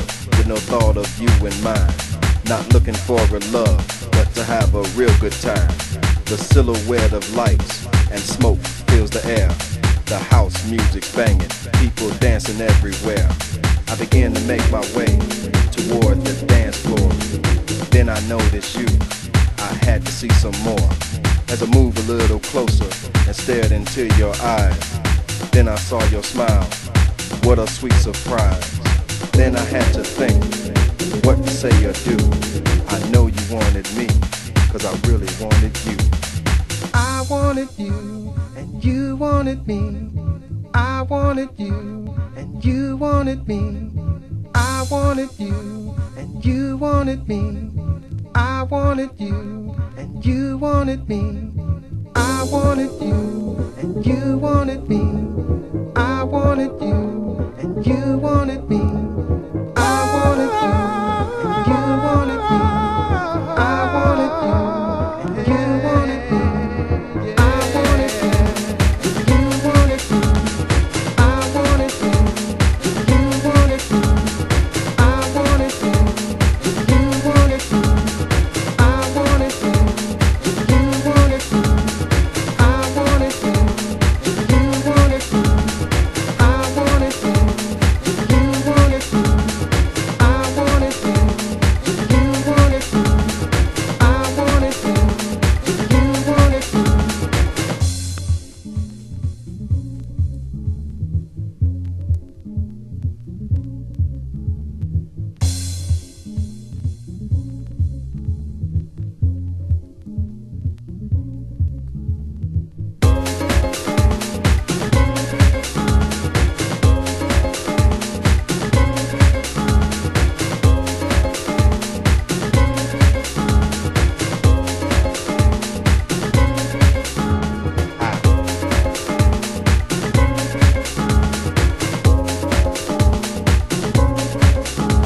with no thought of you in mind. Not looking for a love, but to have a real good time. The silhouette of lights and smoke fills the air. The house music's banging, people dancing everywhere. I begin to make my way toward the dance floor. Then I noticed you, I had to see some more. As I moved a little closer and stared into your eyes, then I saw your smile, what a sweet surprise. Then I had to think, what to say or do. I know you wanted me, cause I really wanted you. I wanted you, and you wanted me. I wanted you, and you wanted me. I wanted you, and you wanted me. I wanted you, and you wanted me. I wanted you, and you wanted me. I wanted you, and you wanted me.